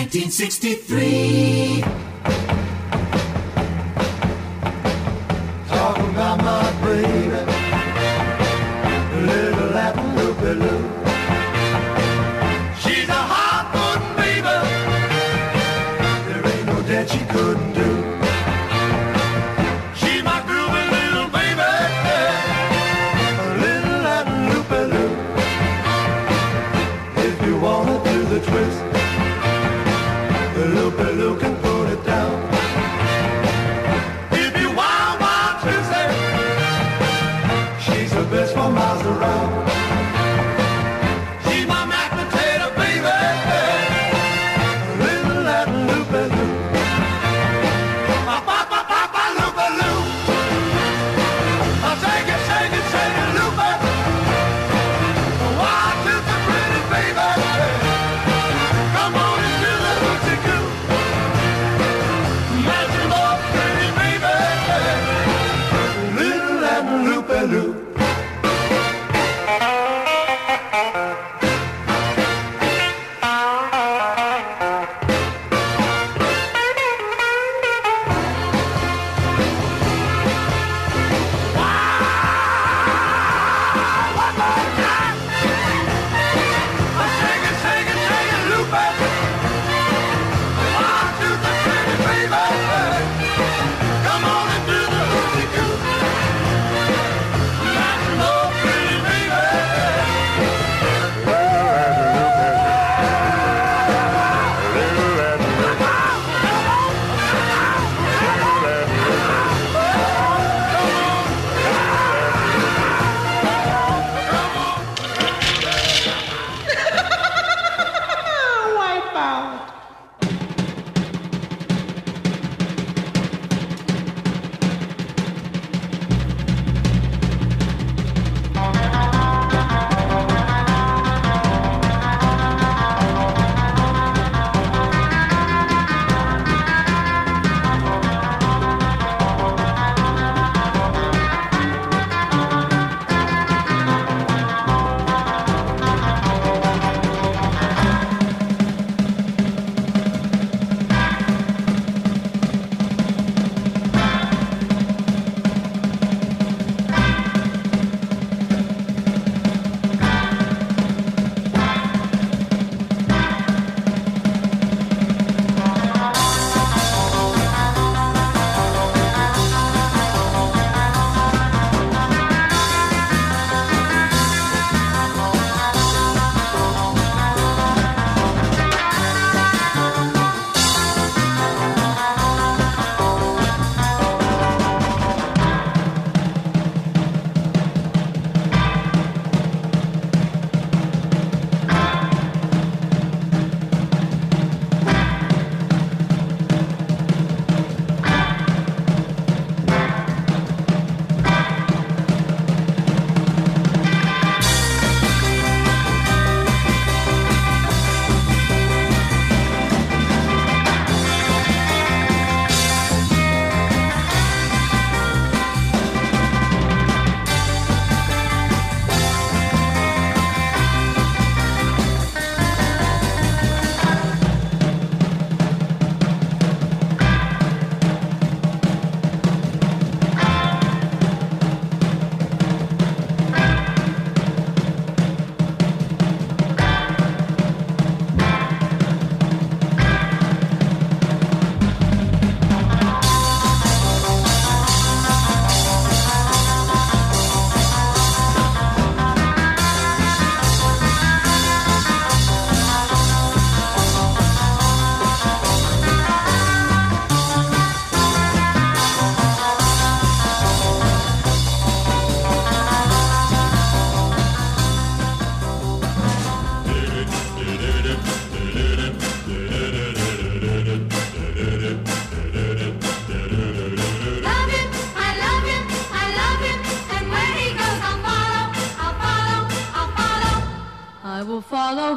1963. Talking about my baby, little Latin loop-a-loop. She's a hot-button baby, there ain't no debt she couldn't do. She's my groovy little baby, a little Latin loop-a-loop. If you wanna do the twist, the loop-a-loop can put it down. If you wild twist it, she's the best for miles around. She's my mashed potato baby, a little Latin loop-a-loop. A pa-pa-pa-pa loop-a-loop. I'll shake it, shake it, shake it, loop-a. Wild twist it, pretty baby. Come on into the hoochie-coo. Mash it up, pretty baby. Little Latin loop-a-loop. Shake it, shake it, shake it, loop-a. Wild twist it, pretty baby. Come on into the hoochie-coo. Mash it up, pretty baby. Wipe out. I will follow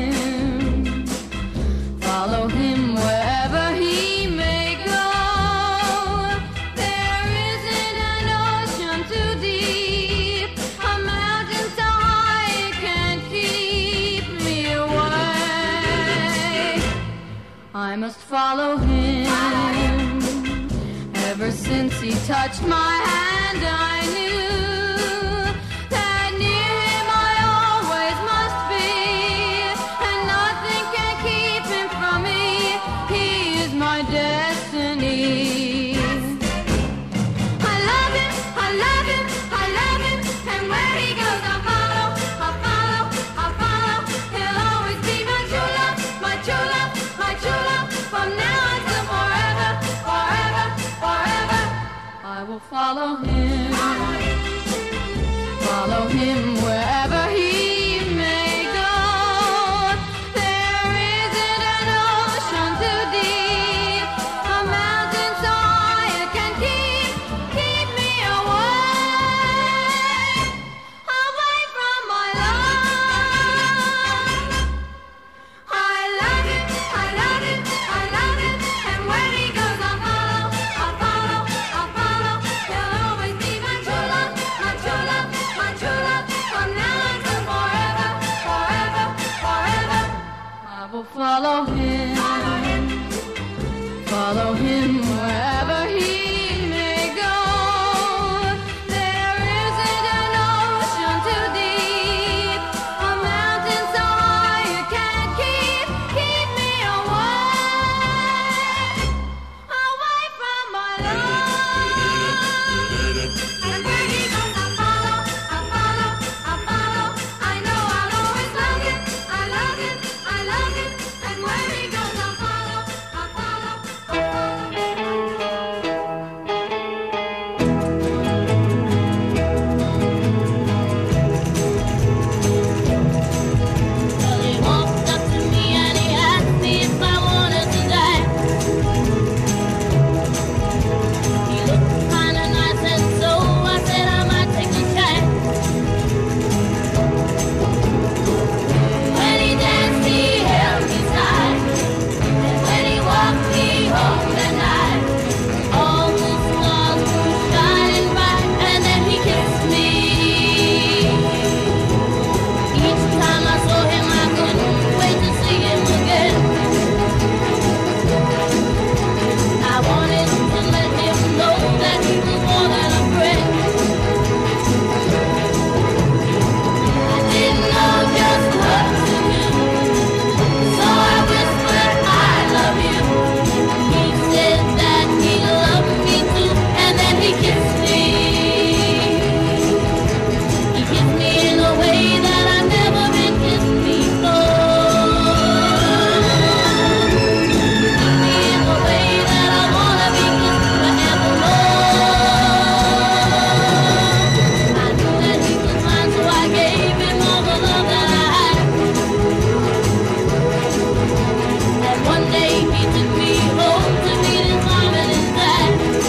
him wherever he may go. There isn't an ocean too deep, a mountain so high it can't keep me away. I must follow him. Ever since he touched my hand, I knew that near him I always must be, and nothing can keep him from me. He is my destiny. I love him, I love him, I love him, and where he goes I'll follow, I'll follow, I'll follow. He'll always be my true love, my true love, my true love, from now until forever, forever, forever. I will follow him, follow him wherever he may go. There isn't an ocean too deep, a mountain so high it can keep me away, away from my love. I love him, I love him, I love him, and where he goes I'll follow, I'll follow, I'll follow. He'll always be my true love, my true love, my true love, from now until forever, forever, forever. I will follow him, follow him wherever he may go. There isn't an ocean too deep, a mountain so high it can't keep me away, away from my love. And where he goes I'll follow, I'll follow, I'll follow. I know I'll always love him, I love him, I love him, and where he goes I'll follow, I'll follow, I'll Well, he walked up to me and he asked me if I wanted to die. He looked kinda nice and so I said I might take a chance. When he danced he held me tight, and when he walked me home that night, all the stars were shining bright, and then he kissed me. Each time I saw him, I couldn't wait to see him again. I wanted to let him know that he was more than a friend. I didn't know just what to do, so I whispered, I love you. He said that he loved me too, and then he kissed me. He kissed me in a way that I've never been kissed before. Kissed me in a way that I wanna be kissed forevermore. I knew that he was mine, so I gave him all the love that I had. And one day he took me home to meet his mom and his dad.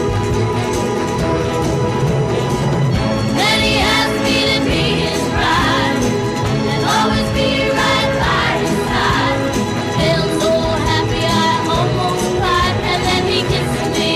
Then he asked me to be his bride and always be right by his side. Felt so happy I almost cried, and then he kissed me.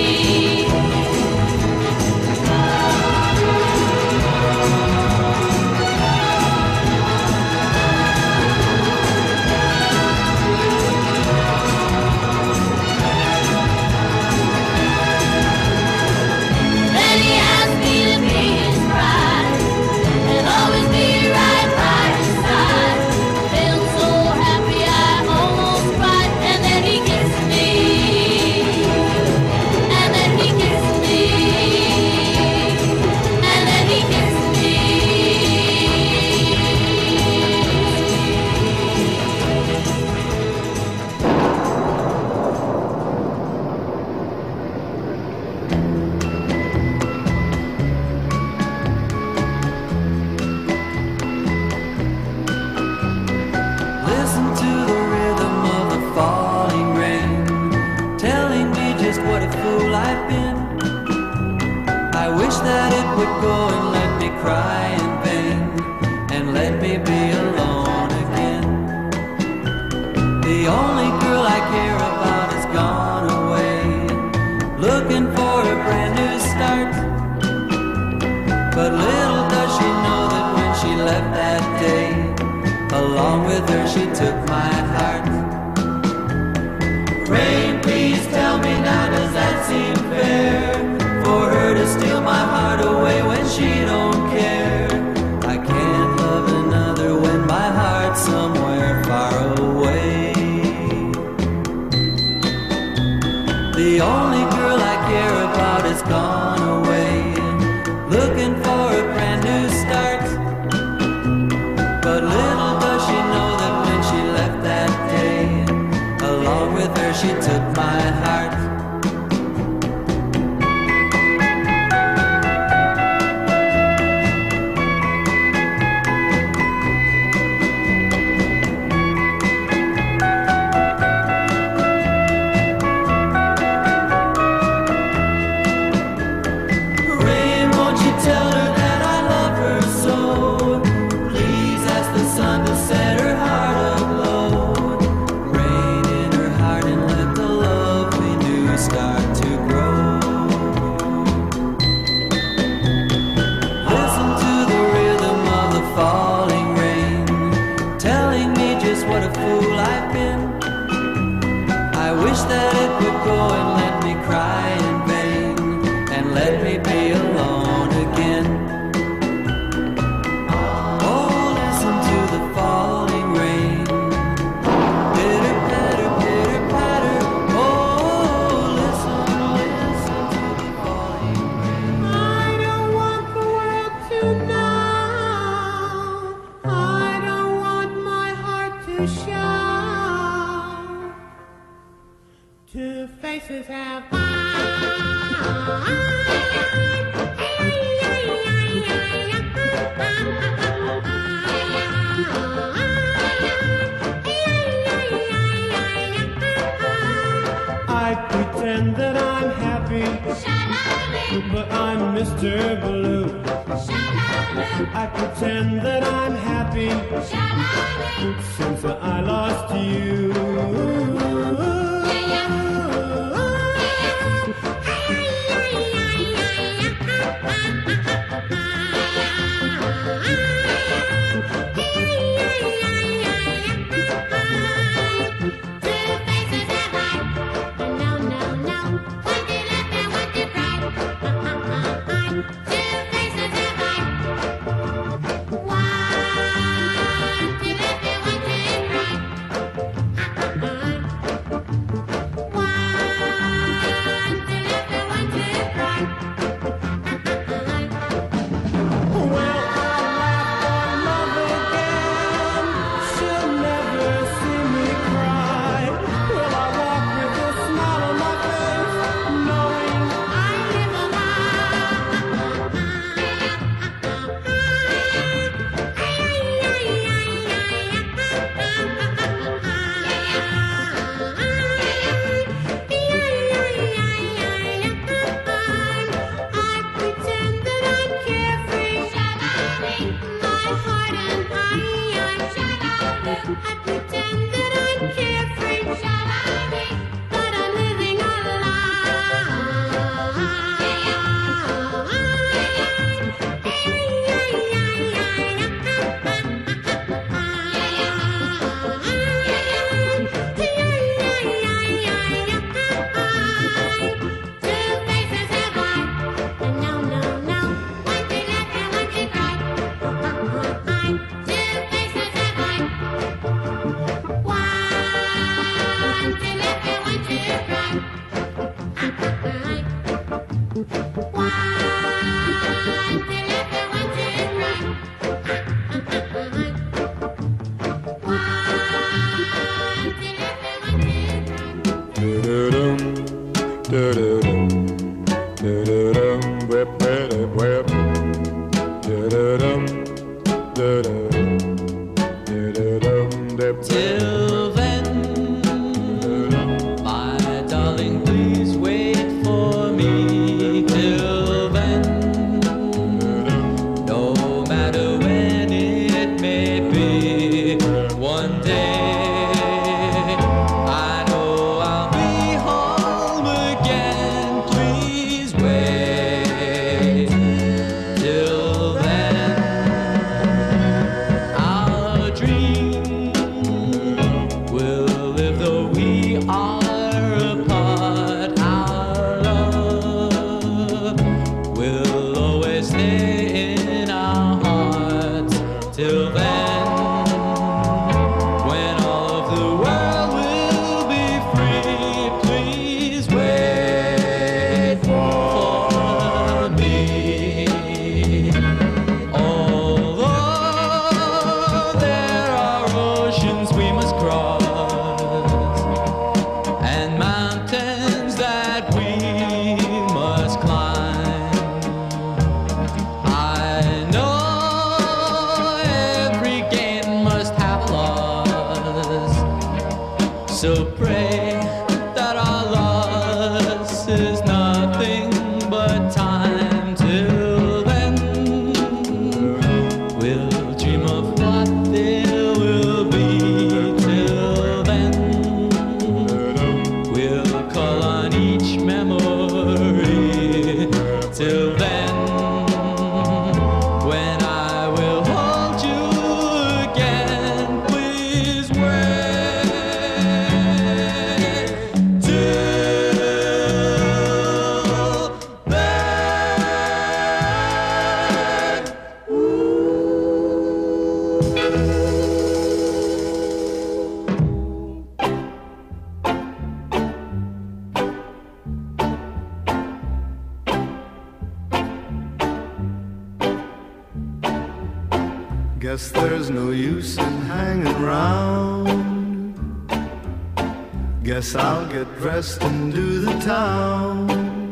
Then he asked me to be his bride and always be right by his side. Felt so happy I almost cried, and then he kissed me. And then he kissed me. And then he kissed me. Listen to the rhythm of the falling rain, telling me just what a fool I've been. I wish that it would go and let me cry in vain, and let me be alone again. The only girl I care about has gone away, looking for a brand new start. But little does she know that when she left that day, along with her she took my heart. The only girl I care about has gone away, looking for a brand new start. But little does she know that when she left that day, along with her she took my heart. But I'm Mr. Blue. I pretend that I'm happy since I lost you. Till then, my darling, please wait for me. Till then, no matter when it may be, one day I know I'll be home again. that our loss is nothing but time. Till then, we'll dream of what there will be. Till then, we'll call on each memory. Till then, when I will hold you again, please wait. Till then. Guess there's no use in hanging round. Guess I'll get dressed and do the town.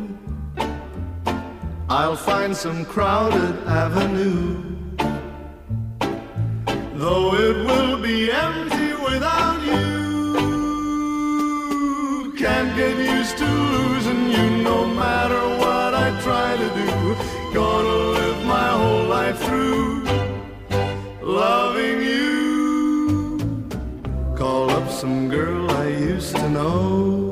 I'll find some crowded avenue, though it will be empty without you. Can't get used to losing you no matter what I try to do. Gonna live my whole life through loving you. Call up some girl I used to know.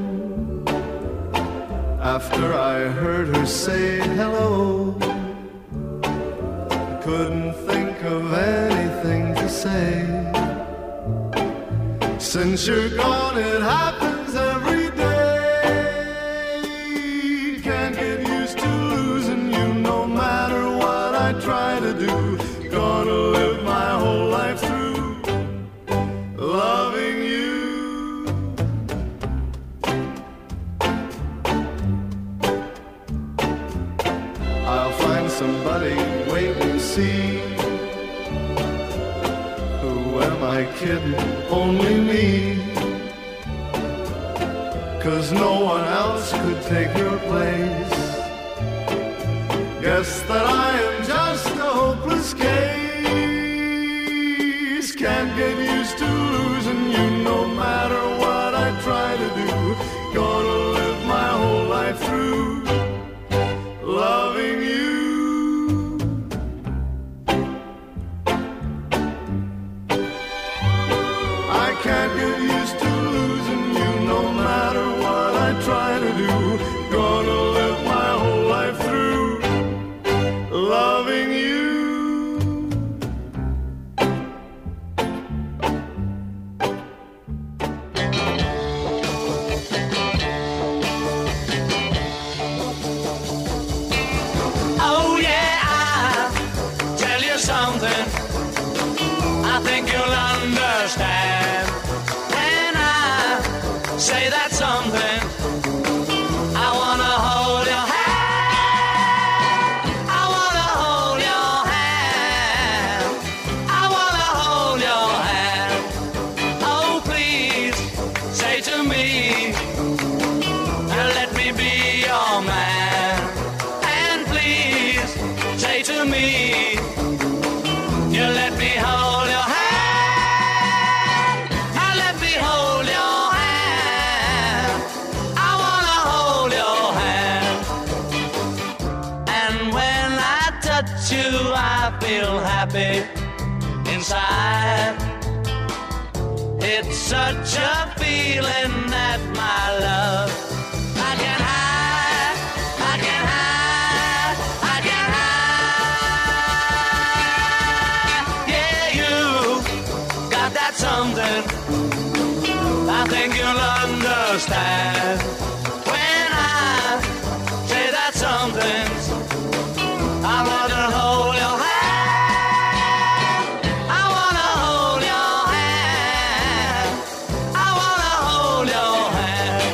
After I heard her say hello, I couldn't think of anything to say. Since you're gone, it happens every day. Can't get used to losing you no matter what I try to do. Gonna live my whole life through loving you. I'll find somebody, wait and see. Who am I kidding? Only me. 'Cause no one else could take your place. Guess that I am just a hopeless case. Can't get used to losing you no matter what I try to do. Gonna live my whole life through loving you. I can't get used to losing you no matter what I try to do. Gonna live my whole life through loving you. Oh yeah, I'll tell you something I think you'll understand. When I say that something, I wanna hold your hand. I wanna hold your hand. I wanna hold your hand. Oh please, say to me, let me be your man. And please, say to me, you let me hold your hand. Let me hold your hand. I wanna hold your hand. And when I touch you, I feel happy inside. It's such a feeling that my love I can hide, I can hide, I can hide. Yeah, you got that something I think you'll understand. When I say that something, I wanna hold your hand. I wanna hold your hand. I wanna hold your hand.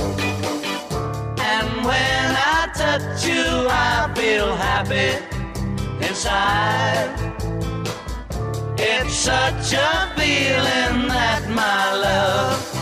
And when I touch you, I feel happy inside. It's such a feeling that my love